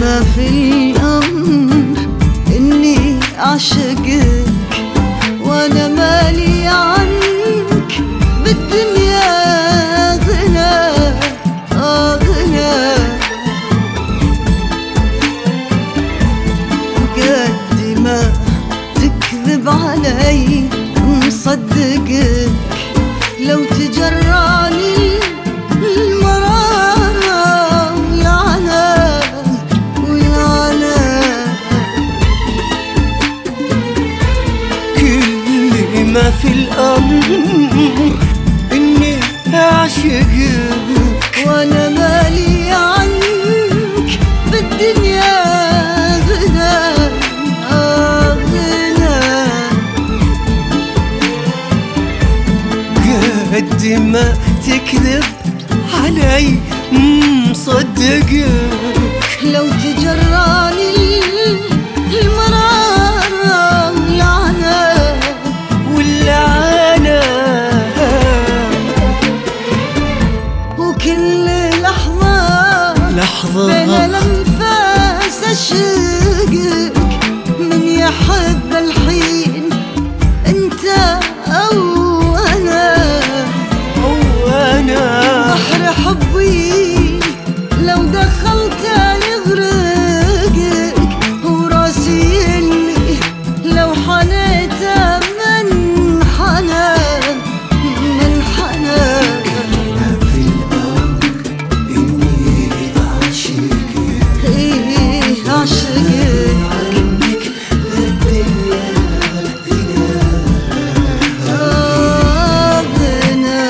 ما في الأمر إني أعشقك وأنا مالي عنك بالدنيا غنى غنى. قد ما تكذب علي مصدقك، لو تجراني المرارة والعنى والعنى. كل ما في الأمر إني أعشقك وأنا مالي عنك بالدنيا غنى غنى. قد ما تكذب علي مصدقك، لو تجراني المرارة والعنى والعنى. وكل لحظة بين الأنفاس أشقك، من يحب الحين أنت أو بحر حبي لو دخلت يغرقك، وراسي اللي لو حنيت من حنى من حنى. في الأمر إني أعشقك، إيه أعشقك عنك بالدنيا غنى غنى.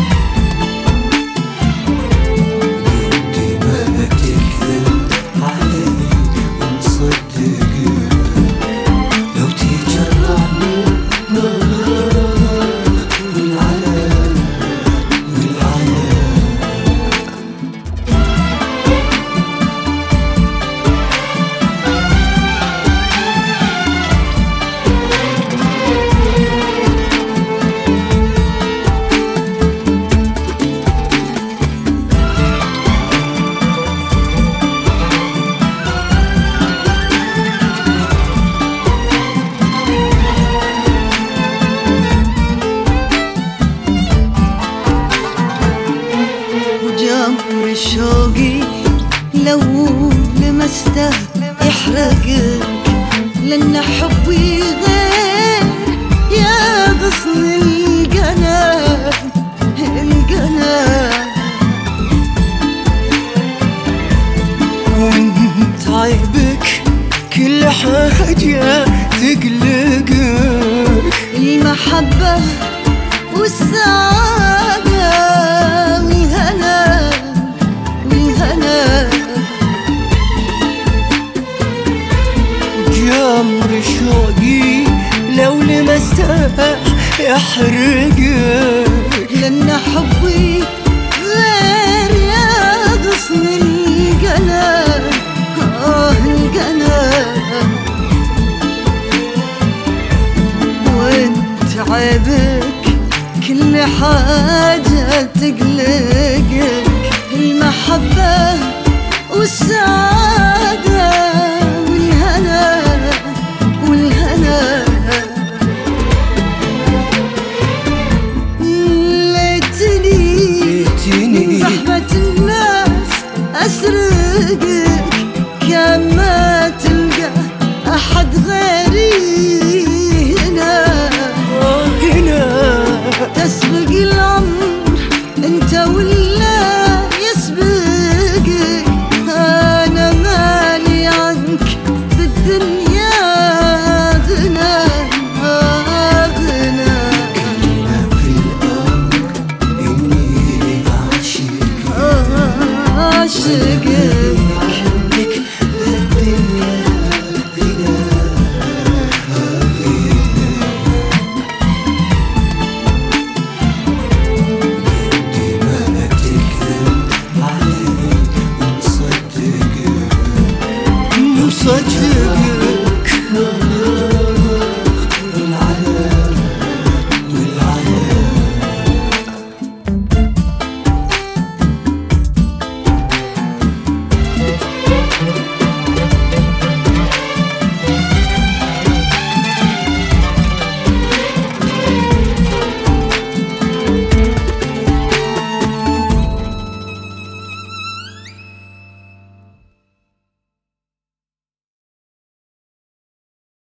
جمر شوقي لو لمسته يحرقك، لأن حبي غير يا غصن القنا القنا. وانت عيبك كل حاجة تقلقك، المحبة والسعادة والهنا والهنا. جمر شوقي لو لمسته يحرقك،